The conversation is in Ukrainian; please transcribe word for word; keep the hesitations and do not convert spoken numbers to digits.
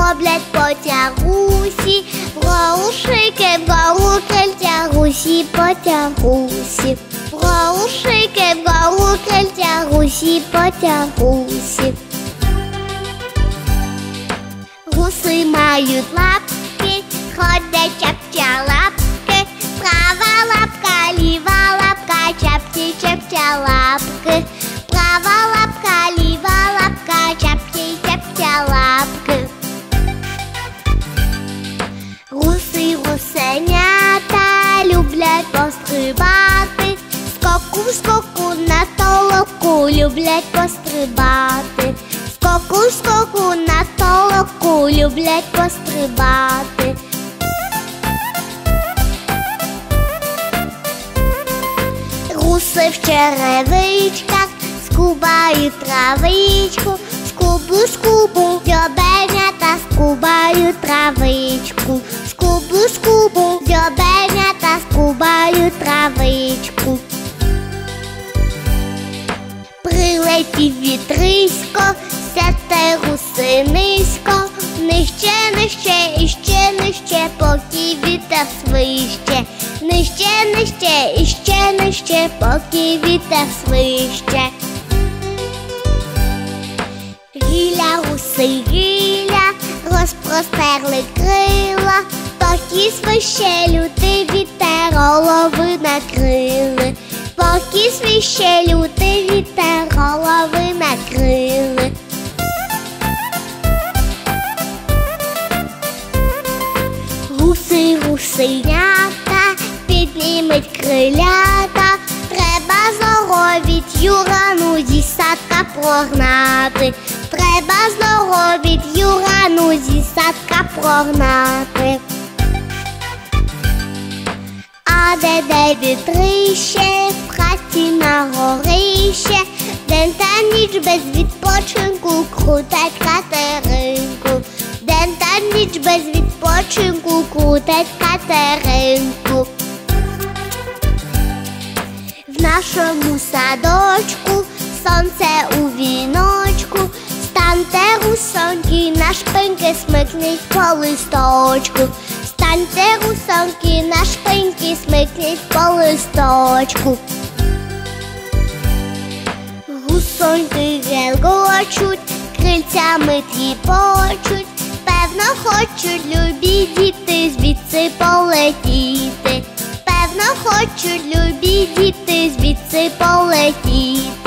роблять потягусі, вгору шийки, вгору крильця, гусі потягусі, вгору шийки, вгору крильця, гусі потягусі. Гуси мають лапки, ходять чапча лапки, права лапка, ліва лапка, чапці чапча лапки, права лапка, ліва лапка, чапці чапча лапки. Гуси гусенята люблять пострибати, скоку скоку на толоку люблять пострибати, скоку скоку на толоку люблять пострибати. Гуси в черевичках скубають травичку, скубу скубу дзьобенята скубають травичку, скубу скубу дзьобенята скубають травичку. Прилетів вітрисько, сядьте гуси низько, нижче, нижче, іще нижче, поки вітер свище, нижче, нижче, іще нижче, поки вітер свище. Гілля, гуси, гілля, розпростерли крила, поки свище лютий вітер, голови накрили, поки свище лютий вітер, голови накрили. Гуси, гусенята, піднімуть крилята, треба здоровіть Юрану зі садка прогнати, треба здоровіть Юрану зі садка прогнати. А де де вітрище, в хаті на горище, день та ніч без відпочинку крутять Катеринку, день та ніч без відпочинку крутять Катеринку. В нашому садочку сонце у віночку, станьте гусоньки на шпиньки, смикніть по листочку, станьте гусоньки на шпиньки, смикніть по листочку. Гусоньки гелгочуть, крильцями тріпочуть, певно хочуть любі діти звідси полетіти, певно хочуть любі діти звідси полетіти.